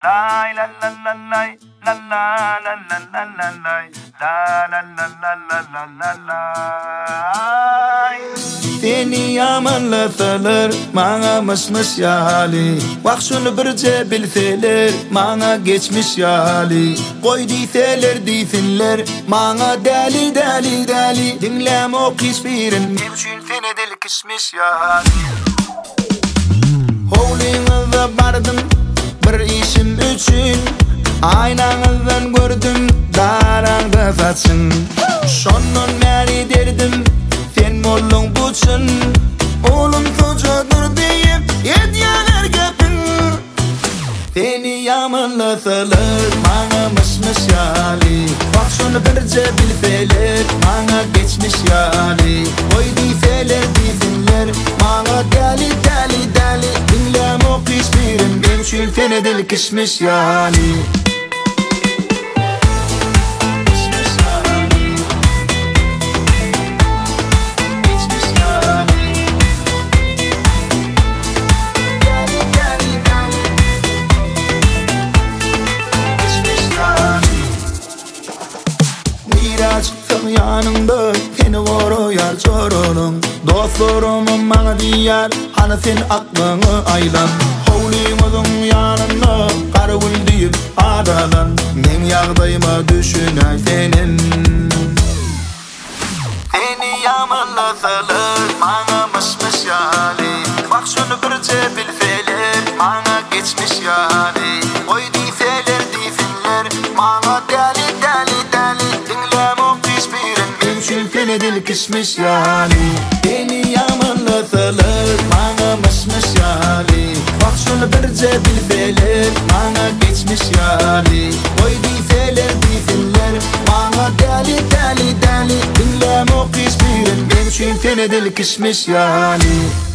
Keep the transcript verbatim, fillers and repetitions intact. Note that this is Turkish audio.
Lay la la la lay, la la la la la la lay, la la la la la la la lay. Seni yamanlasalar, mana mısmış yali. Vakşunu birce bilseler, mana geçmiş yali. Koy deyseler deysinler, mana deli deli deli. Dinlem o kişbirin, nemşün seni dil kişmiş yali. Hovliğinizde bardım, bir işim üçün. Aynanızdan gördüm, darağda saçın. Şonun məni derdim, sen mollun buçun. Oğlum çocuğudur deyip yedyalar göpün. Seni yamanlasalar, bana mışmış yali. Bak şunu birce bilseler, bana geçmiş yali. Oy deyseler deysinler, bana deli deli deli. Dinlem o kişbirim, benim şül seni dil kişmiş yali. Çıktım yanında seni vuruyor çorunum. Dostlarımın bana diyar, hani sen aklını aylan. Hovliğimizin yanında kargül deyip adalan. Men yağdayıma düşünay senin. Seni yamanlasalar, bana mışmış yali. Bak şunu birce bilseler, bana geçmiş yali. Oy deyseler deysinler, bana deli deli deli. Seni dil kişmiş yali. Beni yamanlasalar, bana mışmış yali. Bak şunu birce bilseler, bana geçmiş yali. Oy deyseler deysinler, bana deli deli deli. Dinlem o kişbirin, benim şün seni dil kişmiş yali.